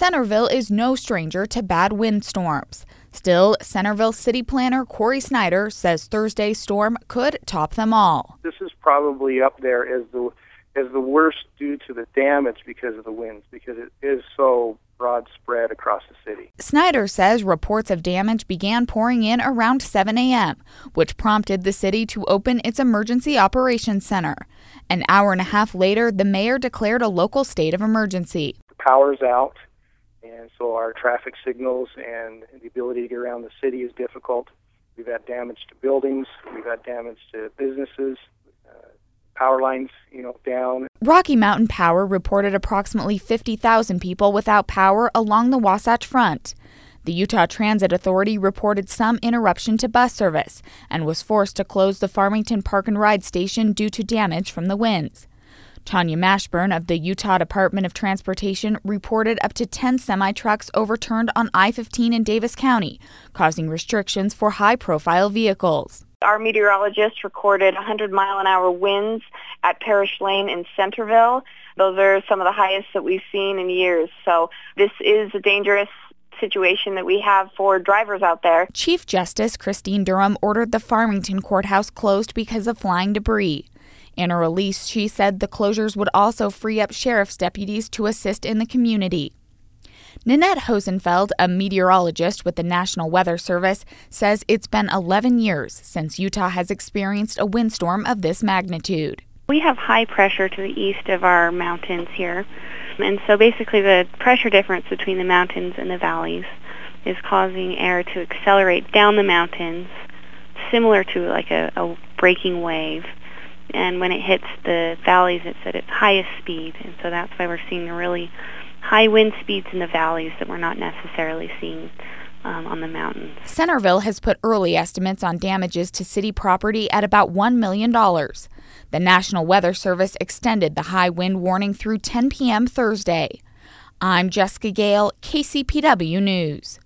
Centerville is no stranger to bad windstorms. Still, Centerville City Planner Corey Snyder says Thursday's storm could top them all. This is probably up there as the worst due to the damage because of the winds, because it is so broad spread across the city. Snyder says reports of damage began pouring in around 7 a.m., which prompted the city to open its Emergency Operations Center. An hour and a half later, the mayor declared a local state of emergency. The power's out, and so our traffic signals and the ability to get around the city is difficult. We've had damage to buildings, we've had damage to businesses, power lines, down. Rocky Mountain Power reported approximately 50,000 people without power along the Wasatch Front. The Utah Transit Authority reported some interruption to bus service and was forced to close the Farmington Park and Ride station due to damage from the winds. Tanya Mashburn of the Utah Department of Transportation reported up to 10 semi-trucks overturned on I-15 in Davis County, causing restrictions for high-profile vehicles. Our meteorologists recorded 100-mile-an-hour winds at Parish Lane in Centerville. Those are some of the highest that we've seen in years. So this is a dangerous situation that we have for drivers out there. Chief Justice Christine Durham ordered the Farmington courthouse closed because of flying debris. In a release, she said the closures would also free up sheriff's deputies to assist in the community. Nanette Hosenfeld, a meteorologist with the National Weather Service, says it's been 11 years since Utah has experienced a windstorm of this magnitude. We have high pressure to the east of our mountains here, and so basically the pressure difference between the mountains and the valleys is causing air to accelerate down the mountains, similar to like a breaking wave. And when it hits the valleys, it's at its highest speed, and so that's why we're seeing really high wind speeds in the valleys that we're not necessarily seeing on the mountains. Centerville has put early estimates on damages to city property at about $1 million. The National Weather Service extended the high wind warning through 10 p.m. Thursday. I'm Jessica Gale, KCPW News.